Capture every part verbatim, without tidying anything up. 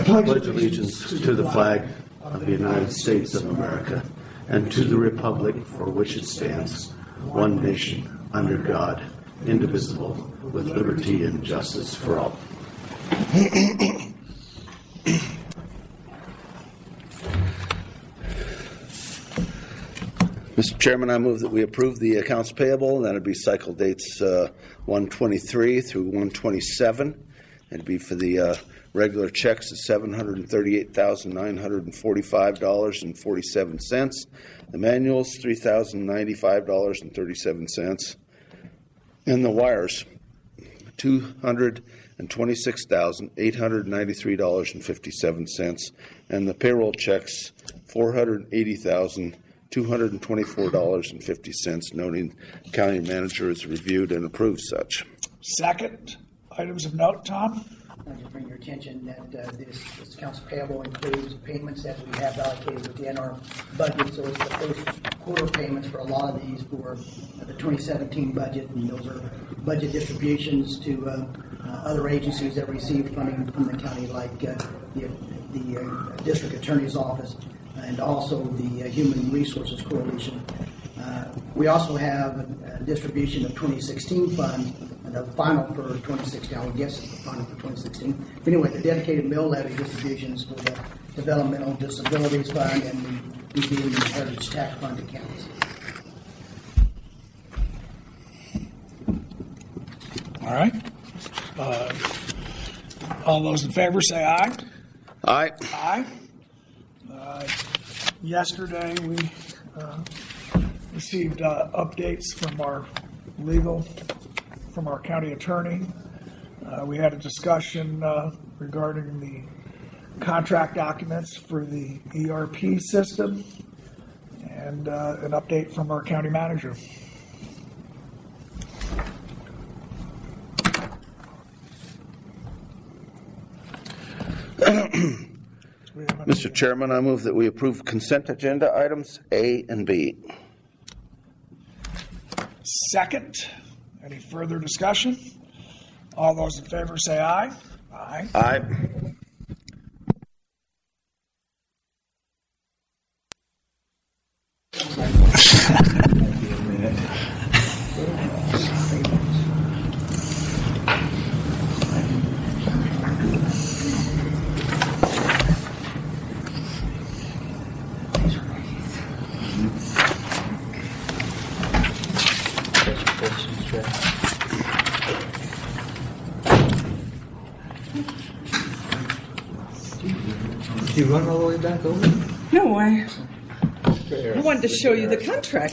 pledge allegiance to the flag of the United States of America and to the republic for which it stands, one nation, under God, indivisible, with liberty and justice for all. Mister Chairman, I move that we approve the accounts payable, and that would be cycle dates uh, one twenty-three through one twenty-seven. It'd be for the uh, regular checks of seven hundred thirty-eight thousand nine hundred forty-five dollars and forty-seven cents. The manuals, three thousand ninety-five dollars and thirty-seven cents. And the wires, two hundred twenty-six thousand eight hundred ninety-three dollars and fifty-seven cents. And the payroll checks, four hundred eighty thousand two hundred twenty-four dollars and fifty cents, noting the county manager has reviewed and approved such. Second. Items of note, Tom? I just bring your attention that uh, this, this accounts payable includes payments that we have allocated within our budget. So it's the first quarter payments for a lot of these for uh, the twenty seventeen budget, and those are budget distributions to uh, uh, other agencies that receive funding from the county, like uh, the, the uh, district attorney's office and also the uh, Human Resources Coalition. Uh, we also have a, a distribution of twenty sixteen funds. The final for twenty sixteen, I would guess it's the final for twenty sixteen. But anyway, the dedicated mill levy distributions for the Developmental Disabilities Fund and the Museum and Heritage Tax Fund accounts. All right. Uh, all those in favor say aye. Aye. Aye. Uh, yesterday we uh, received uh, updates from our legal from our county attorney. Uh, we had a discussion uh, regarding the contract documents for the E R P system and uh, an update from our county manager. Mister Chairman, I move that we approve consent agenda items A and B. Second. Any further discussion? All those in favor say aye. Aye. Aye. You run all the way back over? No, I, I wanted to show you the contract.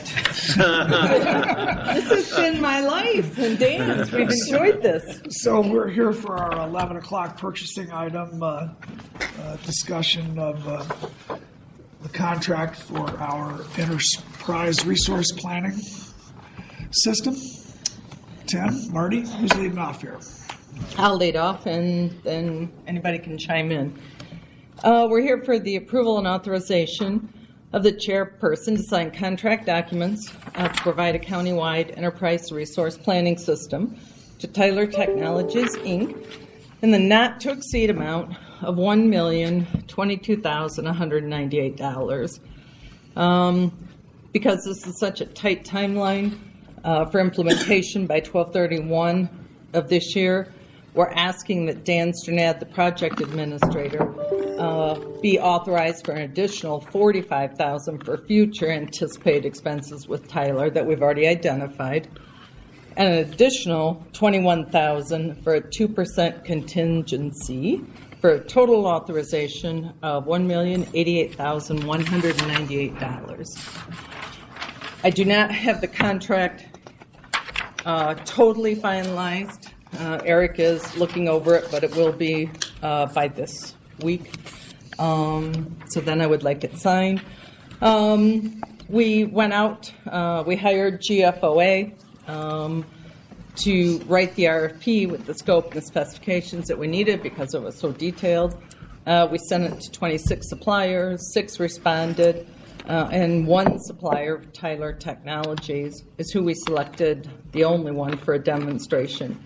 This has been my life and Dan's. We've enjoyed this. So we're here for our eleven o'clock purchasing item uh, uh, discussion of uh, the contract for our enterprise resource planning system. Tim, Marty, who's leading off here? I'll lead off and then anybody can chime in. Uh, we're here for the approval and authorization of the chairperson to sign contract documents uh, to provide a countywide enterprise resource planning system to Tyler Technologies, Incorporated, in the not-to-exceed amount of one million twenty-two thousand one hundred ninety-eight dollars. Um, because this is such a tight timeline uh, for implementation by twelve thirty-one of this year, we're asking that Dan Strnad, the project administrator, uh, be authorized for an additional forty-five thousand dollars for future anticipated expenses with Tyler that we've already identified, and an additional twenty-one thousand dollars for a two percent contingency, for a total authorization of one million eighty-eight thousand one hundred ninety-eight dollars. I do not have the contract uh, totally finalized. Uh, Eric is looking over it, but it will be uh, by this week. Um, so then I would like it signed. Um, we went out, uh, we hired G F O A um, to write the R F P with the scope and the specifications that we needed because it was so detailed. Uh, we sent it to twenty-six suppliers, six responded, uh, and one supplier, Tyler Technologies, is who we selected, the only one for a demonstration.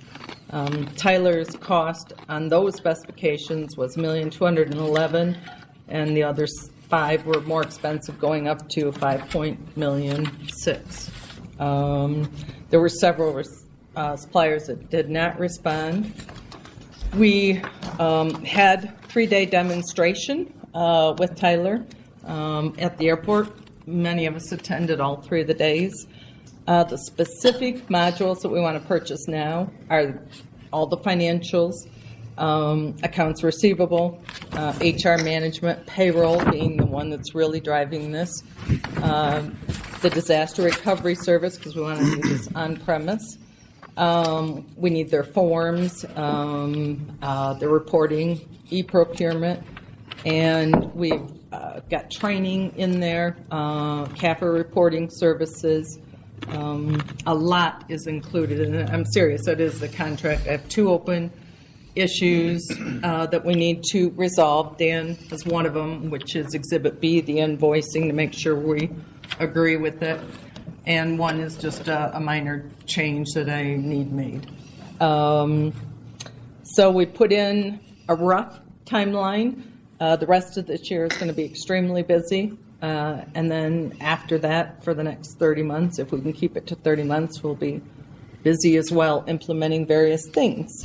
Um, Tyler's cost on those specifications was one million two hundred eleven, and the other s- five were more expensive, going up to five point million six. Um, there were several res- uh, suppliers that did not respond. We um, had three-day demonstration uh, with Tyler um, at the airport. Many of us attended all three of the days. Uh, the specific modules that we want to purchase now are all the financials, um, accounts receivable, uh, H R management, payroll being the one that's really driving this, um, the disaster recovery service, because we want to do this on premise. Um, we need their forms, um, uh, their reporting, e-procurement, and we've uh, got training in there, uh, C A F R reporting services. Um, a lot is included in it. I'm serious, that is the contract. I have two open issues uh, that we need to resolve. Dan is one of them, which is Exhibit B, the invoicing, to make sure we agree with it. And one is just a, a minor change that I need made. Um, so we put in a rough timeline. Uh, the rest of this year is going to be extremely busy. Uh, and then after that, for the next thirty months, if we can keep it to thirty months, we'll be busy as well, implementing various things.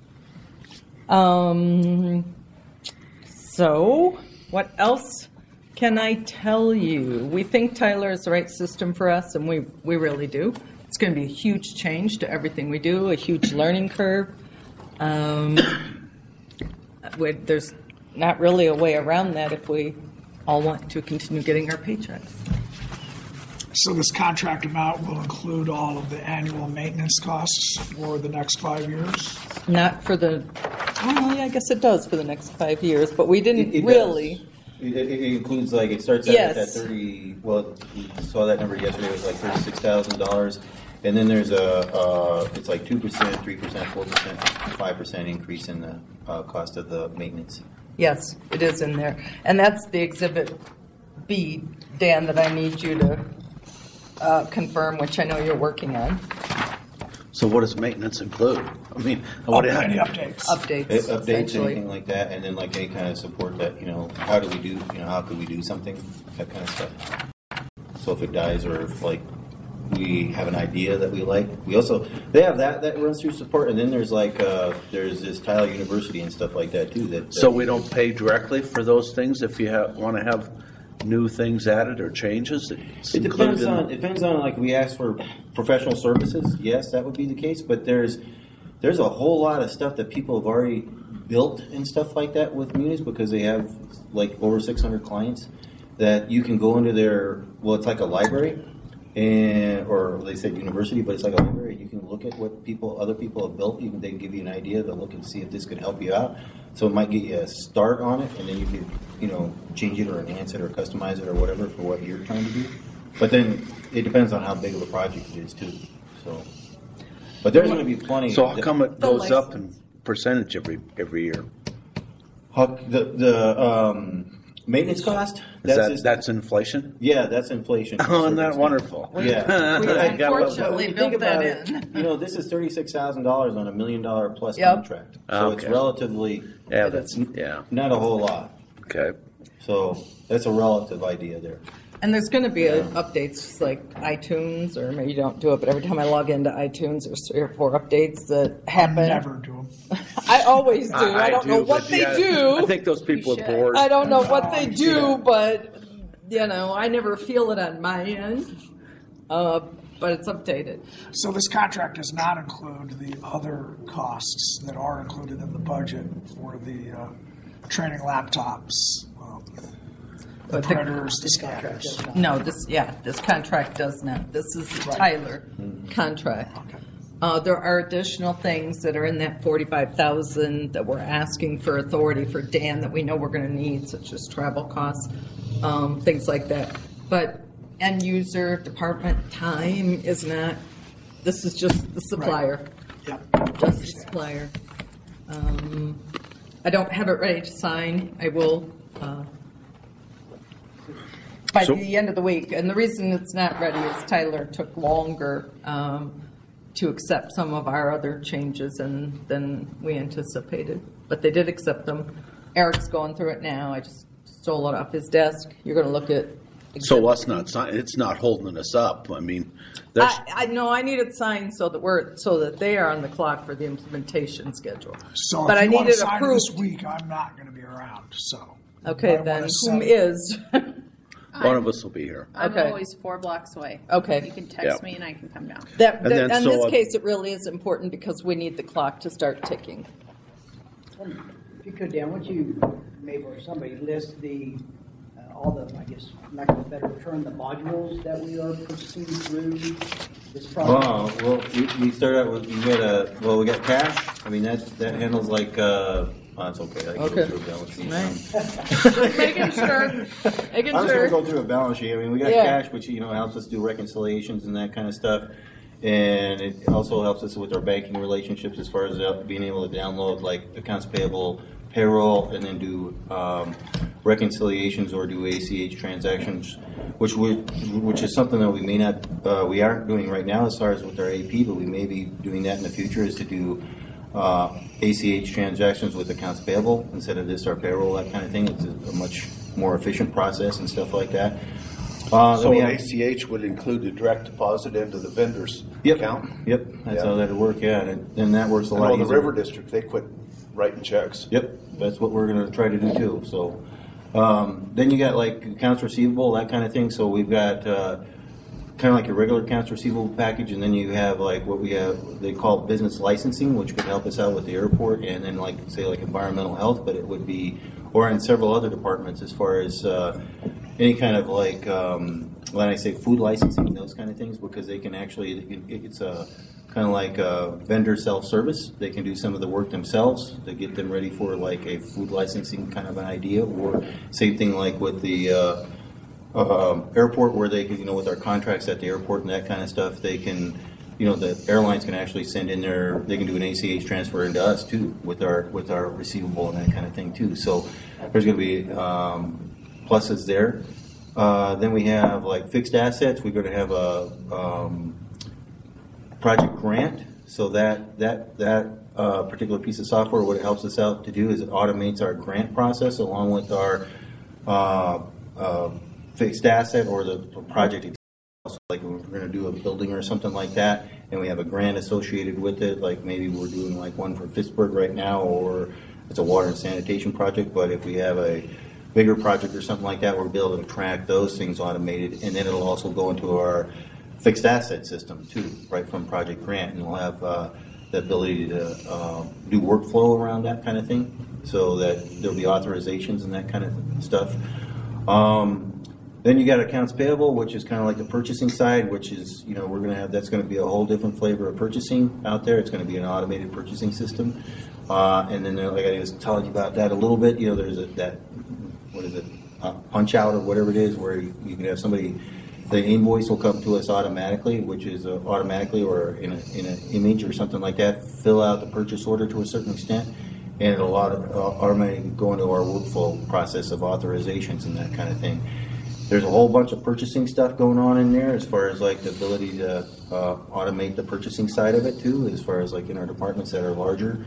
Um, so, what else can I tell you? We think Tyler is the right system for us, and we, we really do. It's going to be a huge change to everything we do, a huge learning curve. Um, we, there's not really a way around that if we all want to continue getting our paychecks. So this contract amount will include all of the annual maintenance costs for the next five years? Not for the, oh, yeah, I guess it does for the next five years, but we didn't It- it really. does. It, it it includes, like, it starts out Yes. at that thirty, well, we saw that number yesterday, it was like thirty-six thousand dollars. And then there's a, uh, it's like two percent, three percent, four percent, five percent increase in the uh, cost of the maintenance. Yes, it is in there. And that's the Exhibit B, Dan, that I need you to uh, confirm, which I know you're working on. So what does maintenance include? I mean, what Oh, any updates? Updates, It updates, essentially. anything like that, and then like any kind of support that, you know, how do we do, you know, how could we do something, that kind of stuff. So if it dies, or if like we have an idea that we like, we also, they have that, that runs through support, and then there's like, uh, there's this Tyler University and stuff like that too, that. So we don't pay directly for those things if you have, want to have new things added or changes? It's It included depends in- on, it depends on, like, we ask for professional services, yes, that would be the case, but there's, there's a whole lot of stuff that people have already built and stuff like that with Munis, because they have like over six hundred clients, that you can go into their, well, it's like a library, and, or they said university, but it's like a library. You can look at what people, other people have built. You can, they can give you an idea. They'll look and see if this could help you out. So it might get you a start on it, and then you could, you know, change it or enhance it or customize it or whatever for what you're trying to do. But then it depends on how big of a project it is too. So, but there's going to be plenty. So how come it The goes up in license. percentage every, every year? How, the the um, maintenance cost? Is that, just- that's inflation? yeah, that's inflation. Oh, isn't that wonderful? Yeah. We I got- unfortunately but built think that about it, in. You know, this is thirty-six thousand dollars on a million dollar plus Yep. contract. So it's Okay. relatively Yeah, that's, yeah, not a whole lot. okay. So that's a relative idea there. And there's going to be a, updates just like iTunes, or maybe you don't do it, but every time I log into iTunes, there's three or four updates that happen. Never do them. I always do. I, don't know do, what but they yeah, do. I think those people are bored. I don't know what they Oh, do, yeah. but you know, I never feel it on my end. Uh, but it's updated. So this contract does not include the other costs that are included in the budget for the uh, training laptops, um, the But the- printers, the This contract scanners. does not. No, this yeah, this contract does not. This is the Right. Tyler contract. Okay. Uh, there are additional things that are in that forty-five thousand that we're asking for authority for Dan that we know we're going to need, such as travel costs, um, things like that. But end user department time is not. This is just the supplier, Yeah. just the supplier. Um, I don't have it ready to sign. I will. Uh, by So- the end of the week, and the reason it's not ready is Tyler took longer. Um, to accept some of our other changes and than we anticipated. But they did accept them. Eric's going through it now. I just stole it off his desk. You're going to look at. So us not sign, it's not holding us up. I mean, there's, I, I know I need it signed so that we're so that they are on the clock for the implementation schedule. So but if I you want need to it sign it approved. this week, I'm not going to be around, so. Okay, I then wanna whom set- is? one of us will be here. I'm Okay. always four blocks away. Okay. You can text Yeah. me and I can come down. That, And that, then in so this I- case, it really is important because we need the clock to start ticking. If you could, Dan, would you, maybe or somebody list the, uh, all the, I guess, lack of a better term, the modules that we are pursuing through this project? Oh, well, we, we start out with, we got a, well, we got cash. I mean, that, that handles like, uh, oh, it's okay. I can Okay. go through a balance sheet. Right. Making sure. Making I'm just sure. gonna go through a balance sheet. I mean, we got Yeah. cash, which, you know, helps us do reconciliations and that kind of stuff. And it also helps us with our banking relationships as far as uh, being able to download like accounts payable, payroll, and then do um, reconciliations or do A C H transactions, which we, which is something that we may not, uh, we aren't doing right now as far as with our A P, but we may be doing that in the future, is to do uh, A C H transactions with accounts payable instead of just our payroll, that kind of thing. It's a, a much more efficient process and stuff like that. Uh, then So we an have- A C H would include the direct deposit into the vendor's Yep. account? Yep, that's Yeah. how that'd work, yeah, and then that works a I lot know easier. the River District, they quit writing checks. Yep, that's what we're gonna try to do too, so. Um, then you got like accounts receivable, that kind of thing, so we've got, uh, kind of like your regular accounts receivable package, and then you have like what we have, they call business licensing, which could help us out with the airport, and then like, say like environmental health, but it would be, or in several other departments as far as, uh, any kind of like, um, when I say food licensing, those kind of things, because they can actually, it- it's a, kind of like a vendor self-service. They can do some of the work themselves to get them ready for like a food licensing kind of an idea, or same thing like with the uh, uh, airport, where they can, you know, with our contracts at the airport and that kind of stuff, they can, you know, the airlines can actually send in their, they can do an A C H transfer into us too with our with our receivable and that kind of thing too. So there's going to be um, pluses there. Uh, then we have like fixed assets. We're going to have a um, project grant. So that that that uh, particular piece of software, what it helps us out to do is it automates our grant process along with our uh, uh, fixed asset or the project itself. So like we're going to do a building or something like that, and we have a grant associated with it. Like maybe we're doing like one for Pittsburgh right now, or it's a water and sanitation project. But if we have a bigger project or something like that, we'll be able to track those things automated, and then it'll also go into our fixed asset system too, right from Project Grant, and we'll have uh, the ability to uh, do workflow around that kind of thing, so that there'll be authorizations and that kind of stuff. Um, then you got accounts payable, which is kind of like the purchasing side, which is, you know, we're going to have, that's going to be a whole different flavor of purchasing out there. It's going to be an automated purchasing system. Uh, and then, like I was telling you about that a little bit, you know, there's a, that, what is it, uh, punch out or whatever it is, where you, you can have somebody, the invoice will come to us automatically, which is uh, automatically or in, a, in an image or something like that, fill out the purchase order to a certain extent, and it'll auto, uh, automatically go into our workflow process of authorizations and that kind of thing. There's a whole bunch of purchasing stuff going on in there as far as like the ability to uh, automate the purchasing side of it too, as far as like in our departments that are larger.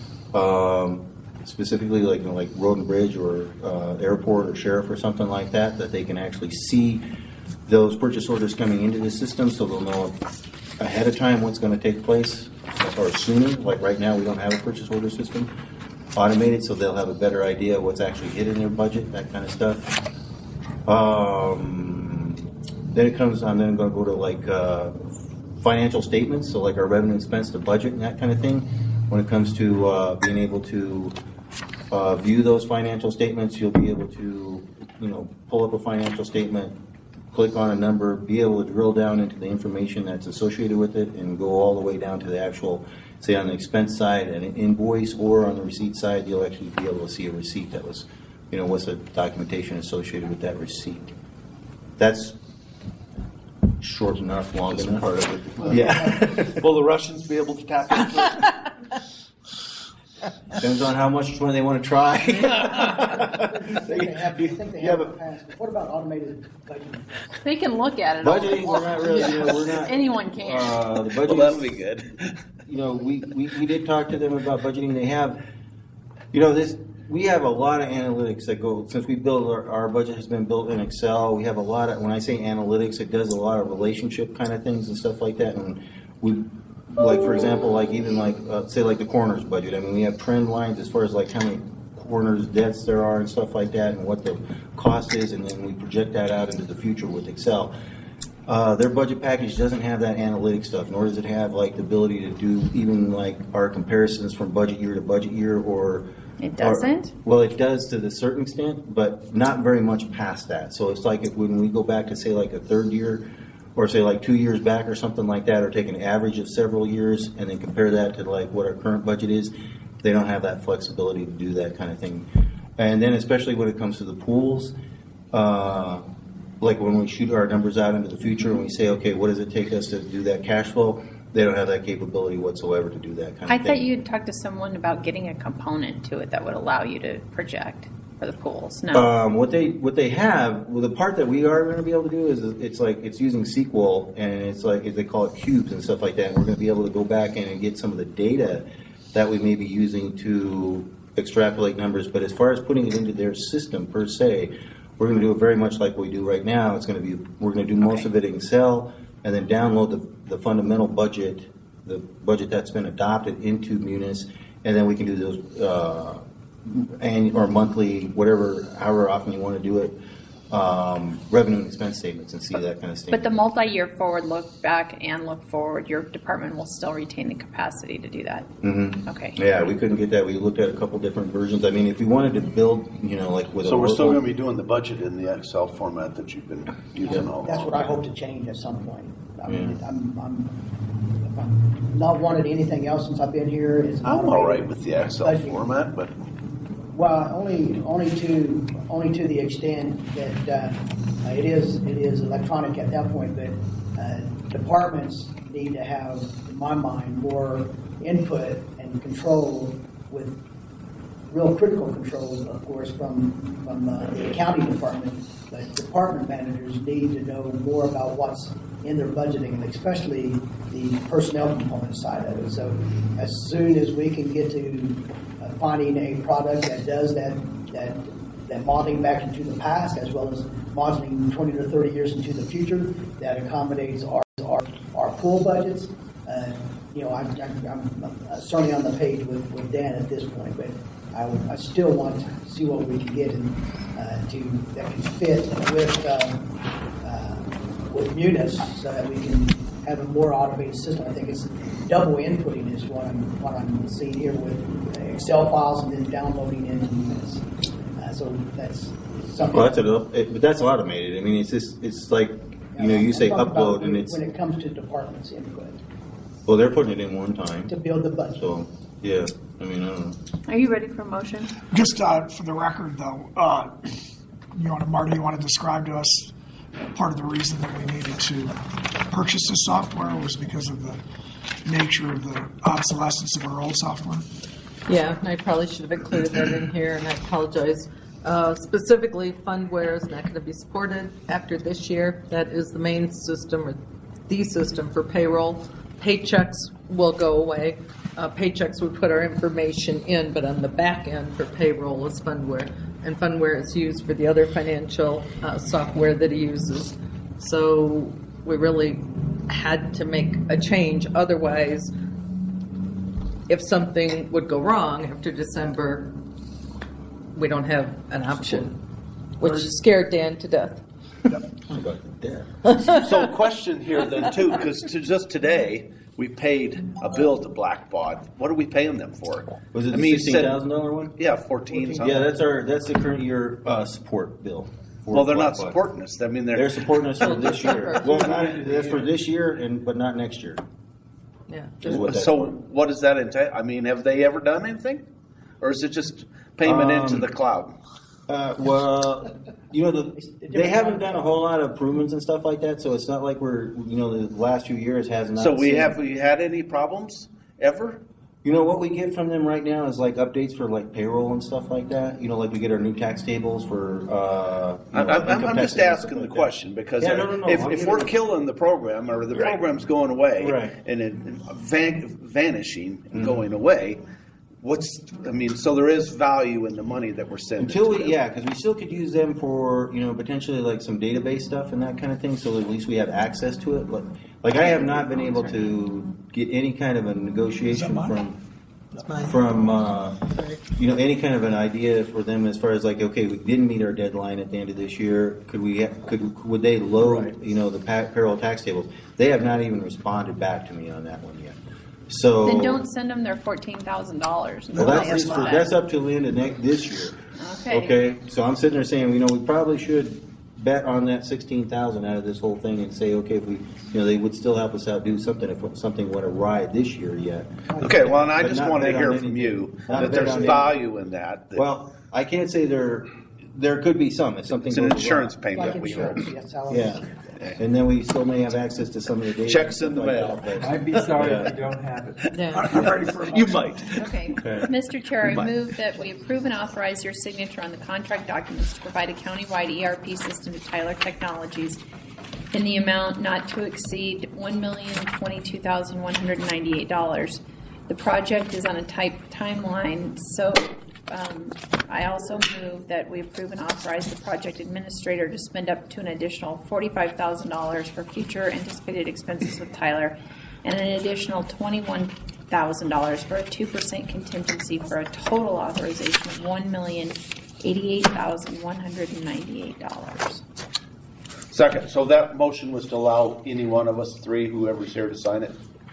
Um, specifically like, you know, like road and bridge or uh, airport or sheriff or something like that, that they can actually see those purchase orders coming into the system, so they'll know ahead of time what's going to take place, or sooner. Like right now, we don't have a purchase order system automated, so they'll have a better idea of what's actually hitting their budget, that kind of stuff. Um, then it comes on, then I'm going to go to like uh, financial statements, so like our revenue expense to budget and that kind of thing. When it comes to uh, being able to uh, view those financial statements, you'll be able to, you know, pull up a financial statement, click on a number, be able to drill down into the information that's associated with it, and go all the way down to the actual, say on the expense side, an invoice, or on the receipt side, you'll actually be able to see a receipt that was, you know, what's the documentation associated with that receipt. That's short enough, long That's enough. part of it. Yeah. Will the Russians be able to tap into it? Depends on how much one they want to try. I think they have, I think they Yeah, have but- in the past. What about automated budgeting? They can look at it. all they Budgeting, we're not want. really, you know, we're not. Anyone can. Uh, the Well, budget. that'll be good. You know, we, we, we did talk to them about budgeting. They have, you know, this, we have a lot of analytics that go, since we build, our, our budget has been built in Excel. We have a lot of, when I say analytics, it does a lot of relationship kind of things and stuff like that. And we, like, for example, like even like, uh, say like the coroner's budget. I mean, we have trend lines as far as like how many coroners deaths there are and stuff like that and what the cost is. And then we project that out into the future with Excel. Uh, their budget package doesn't have that analytic stuff, nor does it have like the ability to do even like our comparisons from budget year to budget year or. It doesn't? Or, well, it does to a certain extent, but not very much past that. So it's like if, when we go back to say like a third year, or say like two years back or something like that, or take an average of several years and then compare that to like what our current budget is, they don't have that flexibility to do that kind of thing. And then especially when it comes to the pools. Uh, Like when we shoot our numbers out into the future and we say, okay, what does it take us to do that cash flow? They don't have that capability whatsoever to do that kind I of thing. thought you had talked to someone about getting a component to it that would allow you to project for the pools. No. Um, what they what they have, well, the part that we are going to be able to do is it's like it's using S Q L and it's like they call it cubes and stuff like that. And we're going to be able to go back in and get some of the data that we may be using to extrapolate numbers. But as far as putting it into their system per se, we're going to do it very much like we do right now. It's going to be we're going to do most Okay. of it in Excel and then download the, the fundamental budget, the budget that's been adopted into Munis, and then we can do those uh, annual or monthly, whatever, however often you want to do it, um, revenue and expense statements and see that kind of But the statement. multi-year forward look back and look forward, your department will still retain the capacity to do that. Mhm. Okay. Yeah, we couldn't get that. We looked at a couple different versions. I mean, if we wanted to build, you know, like with So a we're still local- going to be doing the budget in the Excel format that you've been using all That's along. what I hope to change at some point. I mean, Yeah. I'm, I'm, if I'm not wanted anything else since I've been here. Is an I'm all automated right with the Excel budgeting. format, but Well, only, only to, only to the extent that uh, it is, it is electronic at that point, but uh, departments need to have, in my mind, more input and control with real critical control, of course, from, from uh, the accounting department. But department managers need to know more about what's in their budgeting, and especially the personnel component side of it. So as soon as we can get to uh, finding a product that does that, that, that modeling back into the past, as well as modeling twenty to thirty years into the future, that accommodates our, our, our pool budgets, uh, you know, I'm, I'm, I'm certainly on the page with, with Dan at this point, but I, would- I still want to see what we can get in, uh, to, that can fit with, uh, uh, with Munis, so that we can have a more automated system. I think it's double inputting is what I'm, what I'm seeing here with Excel files and then downloading into Munis. Uh, so that's something. Well, that's a, it, but that's automated. I mean, it's just it's like you know, you say I'm talking about upload and when- it's when it comes to departments input well, they're putting it in one time. to build the budget. So yeah, I mean, I don't know. Are you ready for a motion? Just uh, for the record, though, uh, you want to, Marty, you want to describe to us part of the reason that we needed to purchase this software was because of the nature of the obsolescence of our old software? Yeah, and I probably should have included that in here, and I apologize. Uh, specifically, Fundware is not going to be supported after this year. That is the main system, or the system for payroll. Paychecks will go away. Uh, Paychecks would put our information in, but on the back end for payroll is Fundware. And Fundware is used for the other financial uh, software that he uses. So we really had to make a change. Otherwise, if something would go wrong after December, we don't have an option, which scared Dan to death. How about that? So question here then too, because to just today, we paid a bill to Blackbaud. What are we paying them for? Was it I the mean, you sixteen said- thousand dollar one? Yeah, fourteen something. Yeah, that's our that's the current year uh, support bill. for Well, they're not Blackbaud. supporting us. I mean, they're, They're supporting us for this year. Well, not, that's for this year, and but not next year. Yeah. Is what that's so for. what does that entail? I mean, have they ever done anything? Or is it just payment into Um, the cloud? Uh, well, you know, the, they haven't done a whole lot of improvements and stuff like that, so it's not like we're, you know, the last few years has not. So we seen- have we had any problems ever? You know, what we get from them right now is like updates for like payroll and stuff like that. You know, like we get our new tax tables for, uh. you I'm, know, I'm, income I'm just taxes and asking stuff the like question that. because Yeah, no, no, no, if, I'll if get we're it. killing the program or the Right. program's going away Right. and it van, vanishing and Mm-hmm. going away, what's, I mean, so there is value in the money that we're sending. Until to we, them. yeah, because we still could use them for, you know, potentially like some database stuff and that kind of thing, so at least we have access to it. Like, like I have not been able to get any kind of a negotiation from, from, uh, you know, any kind of an idea for them as far as like, okay, we didn't meet our deadline at the end of this year. Could we, could, would they load, you know, the pa- payroll tax tables? They have not even responded back to me on that one yet. So. Then don't send them their fourteen thousand dollars. Well, that's, for, that's up till the end of next, this year. Okay. Okay, so I'm sitting there saying, you know, we probably should bet on that sixteen thousand out of this whole thing and say, okay, if we, you know, they would still help us out do something if something went awry this year yet. Okay, well, and I But just not want to bet on hear anything. from you Not that bet there's on value in that. that Well, I can't say there, there could be some if something It's an goes insurance wrong. payment. Like we insurance, owe. yes, I'll- Yeah, and then we still may have access to some of the data. Checks in the and stuff mail. like that, I'd be sorry if you don't have it. Yeah. I'm ready for a You motion. might. Okay. Okay. Mister Chair, I Bye. move that we approve and authorize your signature on the contract documents to provide a countywide E R P system to Tyler Technologies in the amount not to exceed one million twenty-two thousand one hundred ninety-eight dollars. The project is on a tight timeline, so um, I also move that we approve and authorize the project administrator to spend up to an additional forty-five thousand dollars for future anticipated expenses with Tyler and an additional twenty-one thousand dollars for a two percent contingency for a total authorization of one million eighty-eight thousand one hundred ninety-eight dollars. Second, so that motion was to allow any one of us three, whoever's here, to sign it?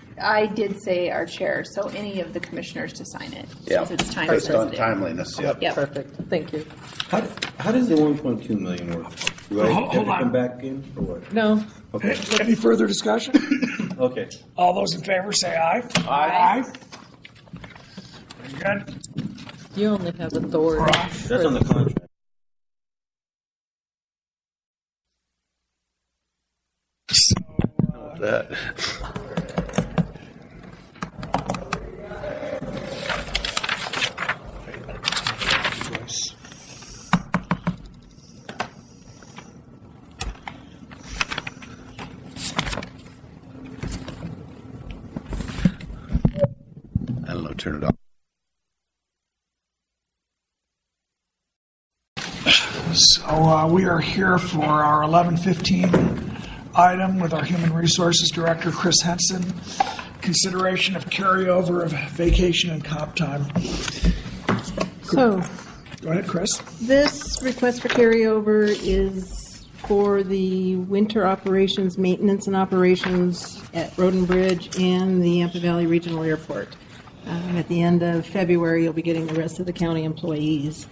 I did say our chair, so any of the commissioners to sign it, Yeah. since it's time Based on sensitive. timeliness, yeah. Yep. Perfect. Thank you. How, how does the one point two million work? Do I Hold- have hold to on. come back in or what? No. Okay, Any further discussion? okay. All those in favor say aye. Aye. Very good. You only have authority. We're off. That's on the contract. That. I don't know, turn it off. So uh, we are here for our eleven fifteen item with our Human Resources Director, Chris Henson. Consideration of carryover of vacation and comp time. So, Go ahead, Chris. this request for carryover is for the winter operations, maintenance and operations at Road and Bridge and the Yampa Valley Regional Airport. Um, At the end of February, you'll be getting the rest of the county employees.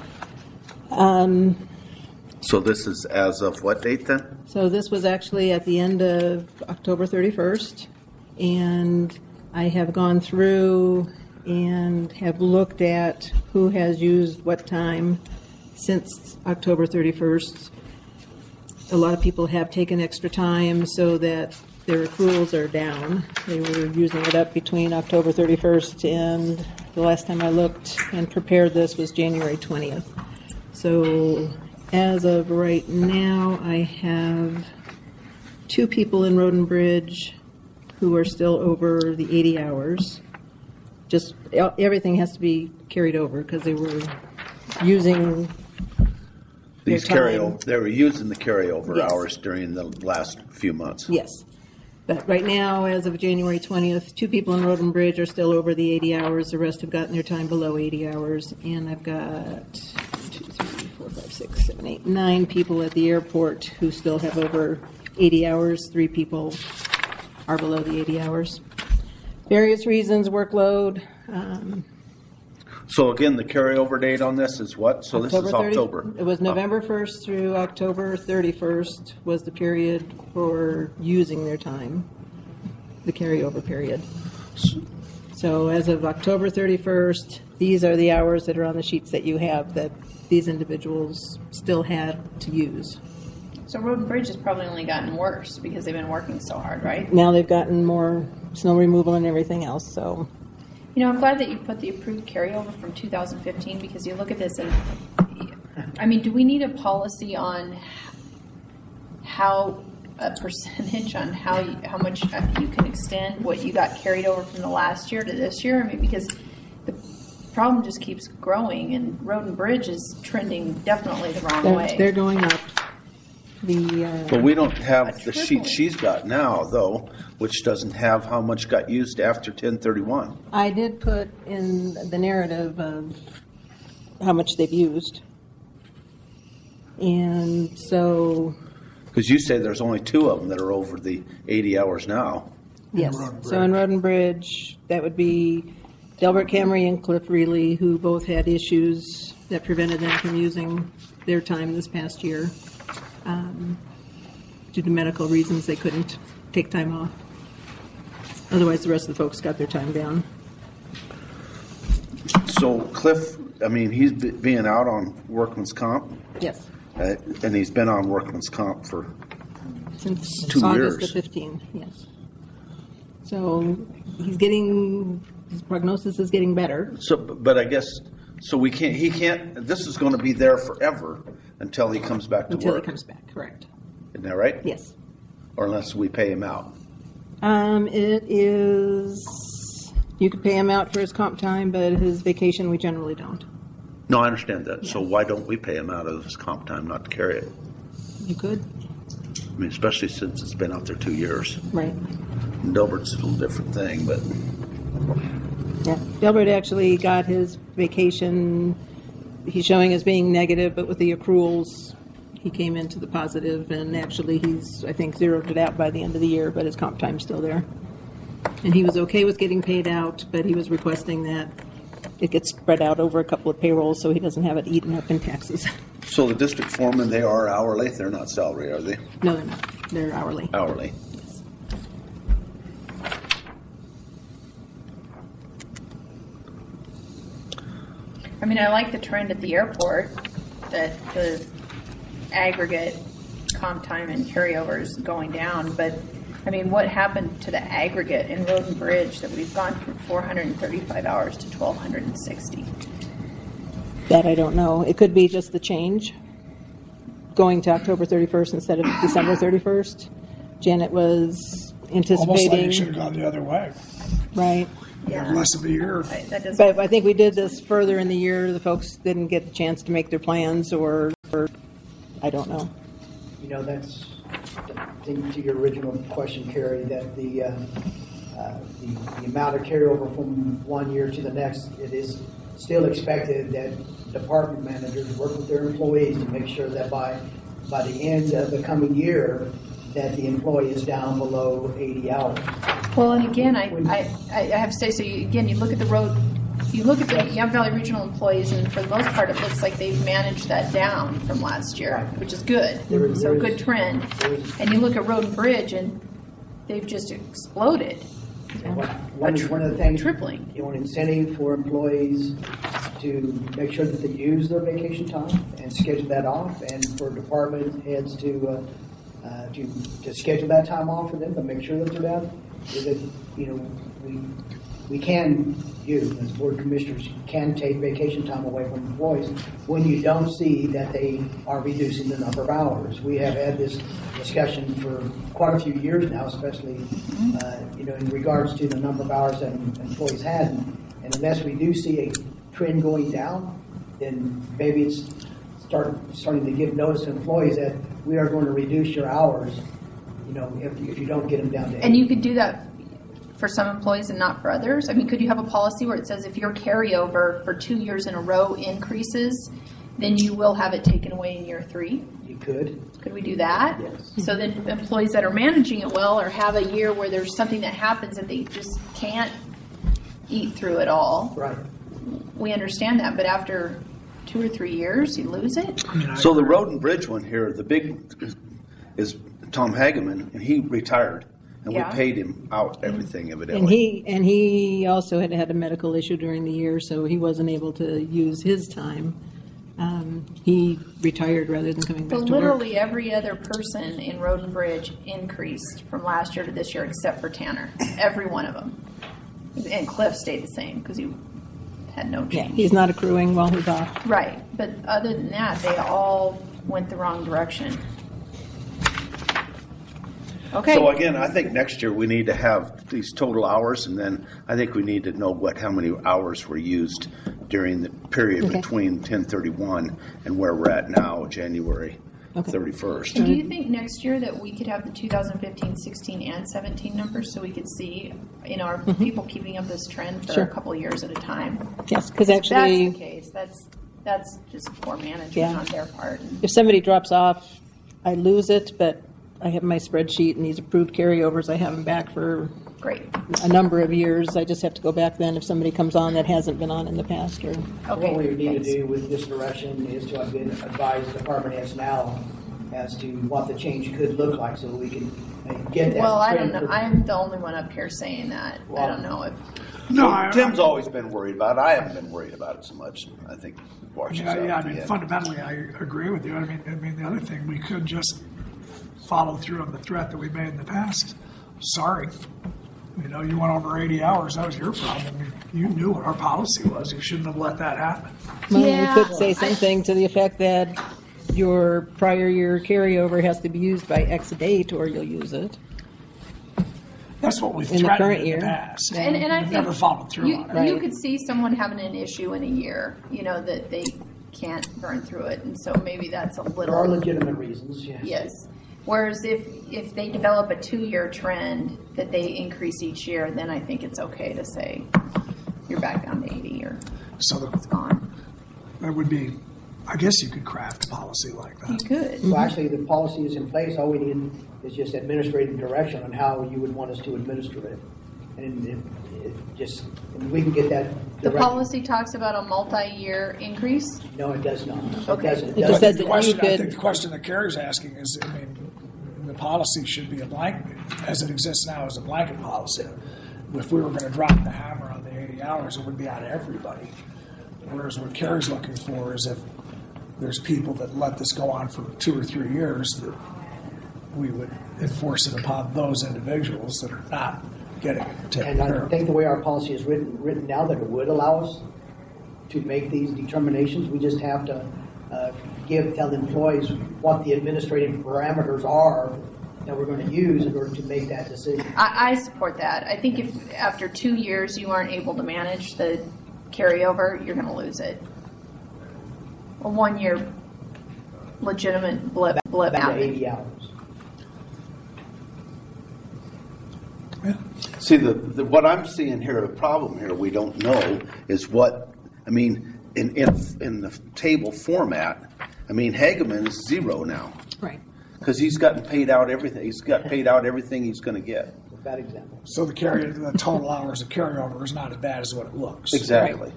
So this is as of what date then? So this was actually at the end of October thirty-first, and I have gone through and have looked at who has used what time since October thirty-first. A lot of people have taken extra time so that their accruals are down. They were using it up between October thirty-first and the last time I looked and prepared this was January twentieth. So as of right now, I have two people in Road and Bridge who are still over the eighty hours. Just, everything has to be carried over because they were using These Their time. carryover, they were using the carryover Yes. hours during the last few months. Yes. But right now, as of January twentieth, two people in Road and Bridge are still over the eighty hours. The rest have gotten their time below eighty hours. And I've got two, three, four, five, six, seven, eight, nine people at the airport who still have over eighty hours. Three people are below the eighty hours. Various reasons, workload. Um, So again, the carryover date on this is what? So this is thirty October. It was November first through October thirty-first was the period for using their time, the carryover period. So as of October thirty-first, these are the hours that are on the sheets that you have that these individuals still had to use. So Road and Bridge has probably only gotten worse because they've been working so hard, right? Now they've gotten more snow removal and everything else, so You know, I'm glad that you put the approved carryover from two thousand fifteen, because you look at this and, I mean, do we need a policy on how, a percentage on how, you- how much you can extend what you got carried over from the last year to this year? I mean, because the problem just keeps growing, and Road and Bridge is trending definitely the wrong They're, way. they're going up. The, uh, But we don't have the A sheet triple. she's got now, though, which doesn't have how much got used after ten thirty-one. I did put in the narrative of how much they've used. And so, Because you say there's only two of them that are over the eighty hours now. yes. Road and So in Road and Bridge, that would be Delbert Camry and Cliff Reilly, who both had issues that prevented them from using their time this past year. Um, due to medical reasons, they couldn't take time off. Otherwise, the rest of the folks got their time down. So Cliff, I mean, he's be- being out on workman's comp, Yes. uh, and he's been on workman's comp for, Since Two August the years. fifteenth, yes. So he's getting, his prognosis is getting better. so, but I guess, so we can't, he can't, this is going to be there forever until he comes back to Until he work. comes back, correct. Isn't that right? Yes. Or unless we pay him out. Um, it is, you could pay him out for his comp time, but his vacation, we generally don't. No, I understand that. So why don't we pay him out of his comp time not to carry it? You could, I mean, especially since it's been out there two years. right. And Delbert's a little different thing, but Yeah. Delbert actually got his vacation, he's showing as being negative, but with the accruals, he came into the positive, and actually he's, I think, zeroed it out by the end of the year, but his comp time's still there. And he was okay with getting paid out, but he was requesting that it gets spread out over a couple of payrolls so he doesn't have it eaten up in taxes. so the district foremen, they are hourly. They're not salary, are they? No, they're not. They're hourly. Hourly. I mean, I like the trend at the airport that the aggregate comp time and carryover is going down, but I mean, what happened to the aggregate in Road and Bridge that we've gone from four hundred thirty-five hours to twelve hundred sixty? That I don't know. It could be just the change, going to October thirty-first instead of December thirty-first. Janet was Almost like anticipating, it should have gone the other way. right? Yeah. Less of a year. I- That doesn't, But I think we did this further in the year. The folks didn't get the chance to make their plans, or, or I don't know. You know, that's, I think to your original question, Carrie, that the, uh, uh, the the amount of carryover from one year to the next, it is still expected that department managers work with their employees to make sure that by, by the end of the coming year, that the employee is down below eighty hours. well, and again, I, I, I have to say, so you, again, you look at the road, you look at the Yam Valley Regional employees, and for the most part, it looks like they've managed that down from last year, Right. which is good. There is- So there is- good trend. there is- And you look at Road and Bridge, and they've just exploded. One, one one of the things, Tripling. you know, an incentive for employees to make sure that they use their vacation time and schedule that off, and for department heads to, uh, uh, to, to schedule that time off for them, to make sure that they're down, is that, you know, we, we can, you, as board commissioners, can take vacation time away from employees when you don't see that they are reducing the number of hours. We have had this discussion for quite a few years now, especially, uh, you know, in regards to the number of hours that employees had. And unless we do see a trend going down, then maybe it's start, starting to give notice to employees that we are going to reduce your hours, you know, if, if you don't get them down to eight. And you could do that for some employees and not for others? I mean, could you have a policy where it says if your carryover for two years in a row increases, then you will have it taken away in year three? You could. Could we do that? Yes. So then employees that are managing it well, or have a year where there's something that happens that they just can't eat through it all, Right. we understand that, but after two or three years, you lose it? I mean, I so the agree. Road and Bridge one here, the big is Tom Hageman, and he retired, and Yeah. we paid him out everything evidently. And he, and he also had had a medical issue during the year, so he wasn't able to use his time. Um, he retired rather than coming back But to work. literally every other person in Road and Bridge increased from last year to this year except for Tanner. Every one of them. And Cliff stayed the same because he had no Yeah, change. he's not accruing while he's off. Right, but other than that, they all went the wrong direction. Okay. So again, I think next year we need to have these total hours, and then I think we need to know what, how many hours were used during the period Okay. between ten thirty-one and where we're at now, January Okay. thirty-first. And do you think next year that we could have the two thousand fifteen, sixteen, and seventeen numbers so we could see, you know, are people keeping up this trend for Sure. a couple of years at a time? Yes, because If that's actually, the case, that's, that's just poor management Yeah. on their part. if somebody drops off, I lose it, but I have my spreadsheet and these approved carryovers, I have them back for Great. a number of years. I just have to go back then if somebody comes on that hasn't been on in the past or. Okay. What we need to thanks. do with this direction is to advise department heads now as to what the change could look like so that we can uh, get that. Well, I don't trend know. for- I'm the only one up here saying that. I Well- don't know if, No, I, Tim's always been worried about it. I haven't been worried about it so much. I think Washington's yeah, out yeah, I at the mean, end. fundamentally, I agree with you. I mean, I mean, the other thing, we could just follow through on the threat that we made in the past. Sorry. You know, you went over eighty hours, that was your problem. You knew what our policy was. You shouldn't have let that happen. Well, Yeah, you could say I- something to the effect that your prior year carryover has to be used by X date or you'll use it. That's what we've In the current threatened in year. the past. and, and I We've think never followed through you, on it. Right. you could see someone having an issue in a year, you know, that they can't burn through it. And so maybe that's a There are little, legitimate reasons, yes. yes. Whereas if, if they develop a two-year trend that they increase each year, then I think it's okay to say you're back down to eighty or So it's the, gone. that would be, I guess you could craft a policy like You that. could. So actually, the policy is in place. All we need is just administrative direction on how you would want us to administer it. And it, it just, and we can get that The direction. policy talks about a multi-year increase. No, it does not. It Okay. doesn't. It doesn't. just says The that question, you I could- think the question that Carrie's asking is, I mean, the policy should be a blanket, as it exists now as a blanket policy. If we were going to drop the hammer on the eighty hours, it would be on everybody. Whereas what Carrie's looking for is if there's people that let this go on for two or three years, that we would enforce it upon those individuals that are not getting it taken And care I of. think the way our policy is written, written now, that it would allow us to make these determinations. We just have to uh, give, tell the employees what the administrative parameters are that we're going to use in order to make that decision. I, I support that. I think if after two years you aren't able to manage the carryover, you're going to lose it. A one-year legitimate blip, blip Back out. to eighty hours. See, the, the, what I'm seeing here, the problem here, we don't know is what, I mean, in, in, in the table format, I mean, Hageman is zero now. Right. Because he's gotten paid out everything, he's got paid out everything he's gonna get. A bad example. So the carry, the total hours of carryover is not as bad as what it looks. Exactly.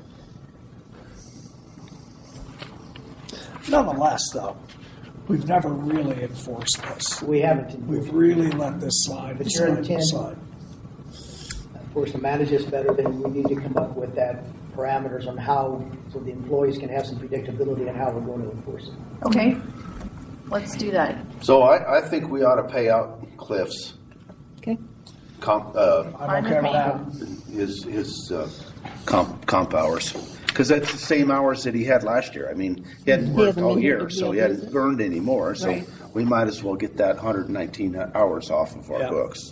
Nonetheless, though, we've never really enforced this. We haven't. We've really let this slide, But slide, your intent- slide. Of course, to manage this better, then we need to come up with that parameters on how, so the employees can have some predictability on how we're going to enforce it. Okay, let's do that. So I, I think we ought to pay out Cliff's Okay. comp, uh, I'm Fine okay with with me. that. his, his, uh, comp, comp hours. Because that's the same hours that he had last year. I mean, he hadn't He worked hasn't all been here year, to so be he able to hadn't use it. earned any more. So Right. we might as well get that one hundred nineteen hours off of our Yeah. books.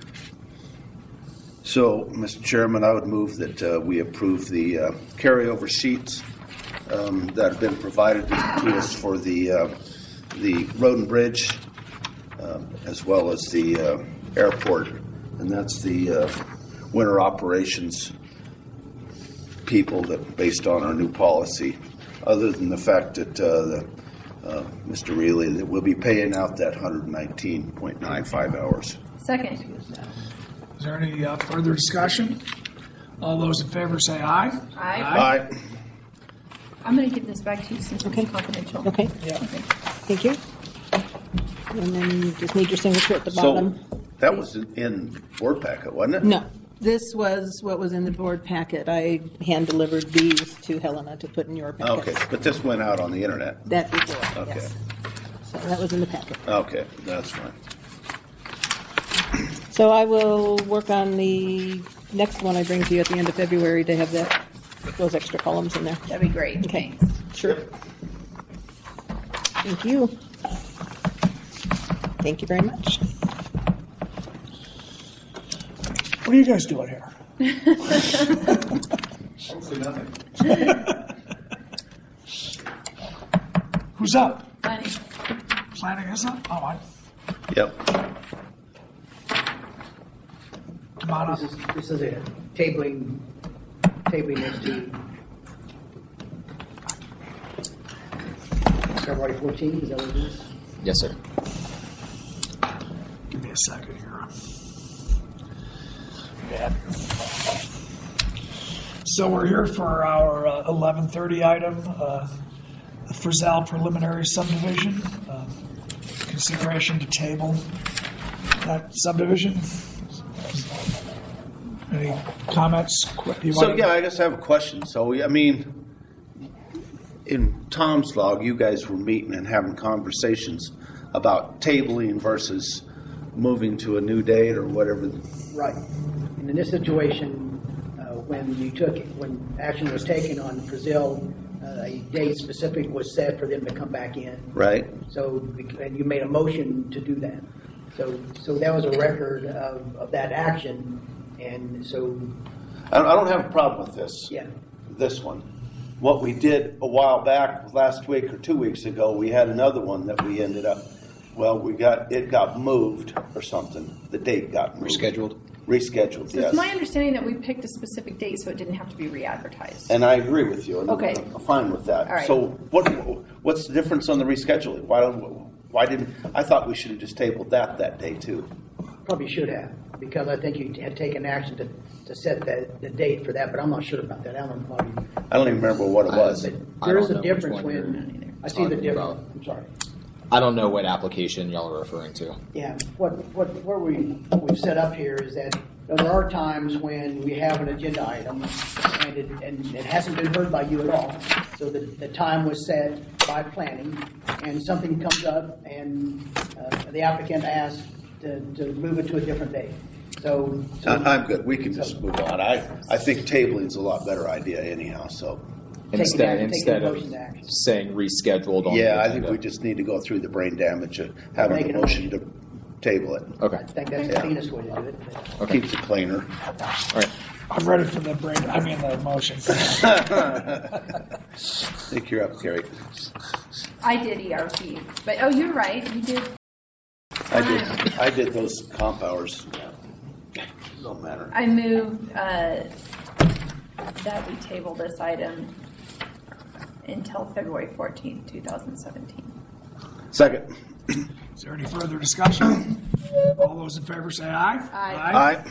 So, Mister Chairman, I would move that uh, we approve the uh, carryover sheets um, that have been provided to us for the uh, the road and bridge, uh, as well as the uh, airport, and that's the uh, winter operations people that, based on our new policy, other than the fact that uh, the, uh, Mister Reilly, that we'll be paying out that one hundred nineteen point nine five hours. Second. Is there any uh, further discussion? All those in favor say aye. Aye. Aye. I'm going to give this back to you since Okay. it's confidential. Okay. Yeah. Thank you. And then you just need your signature at the So bottom. that was in- in board packet, wasn't it? No, this was what was in the board packet. I hand delivered these to Helena to put in your packet. Okay, but this went out on the internet. That before, Okay. yes. So that was in the packet. Okay, that's fine. So I will work on the next one I bring to you at the end of February to have that, those extra columns in there. That'd be great. Okay. Thanks. Sure. Thank you. Thank you very much. What are you guys doing here? Hopefully nothing. Who's up? Funny. Planning is up? Oh, I, Yep. come on up. This is, this is it, tabling, tabling this to February fourteenth, is that what it is? Yes, sir. Give me a second here. Yeah. So we're here for our uh, eleven thirty item, uh, the Frizzell preliminary subdivision. uh, Consideration to table that subdivision. Any comments? Quick, you So, wanna- yeah, I guess I have a question. So, I mean, in Tom's log, you guys were meeting and having conversations about tabling versus moving to a new date or whatever. Right. And in this situation, uh, when you took, when action was taken on Brazil, uh, a date specific was set for them to come back in. Right? So, and you made a motion to do that. So, so that was a record of, of that action, and so, I I don't have a problem with this. yeah. This one. What we did a while back, last week or two weeks ago, we had another one that we ended up, well, we got, it got moved or something. The date got moved. Rescheduled? Rescheduled, So yes. it's my understanding that we picked a specific date so it didn't have to be re-advertised. And I agree with you. and Okay. I'm fine with that. All right. So what, what's the difference on the rescheduling? Why don't, why didn't, I thought we should have just tabled that that day too. Probably should have, because I think you had taken action to, to set the, the date for that, but I'm not sure about that. I don't know. Probably, I don't even remember what it I- was. but I there is don't a know which difference one when, I see the talking difference. about. I'm sorry. I don't know what application y'all are referring to. Yeah, what, what, what we, what we've set up here is that there are times when we have an agenda item and it, and it hasn't been heard by you at all. So the, the time was set by planning and something comes up and uh, the applicant asks to, to move it to a different date. So, so I- I'm good. We can just move on. I, I think tabling's a lot better idea anyhow, so. Taking Instead, action- taking instead a of motion to action. saying rescheduled on the Yeah, I think agenda. we just need to go through the brain damage of having Make a it a motion to table it. Okay. I think that's the Yeah. cleanest way to do it. Okay. Keeps it cleaner. All right. I'm ready for the brain, I mean, the motion. I think you're up, Carrie. I did E R P, but, oh, you're right, you did. I did, I did those comp hours. Don't matter. I moved uh, that we table this item until February fourteenth, two thousand seventeen. Second. Is there any further discussion? All those in favor say aye. Aye. Aye.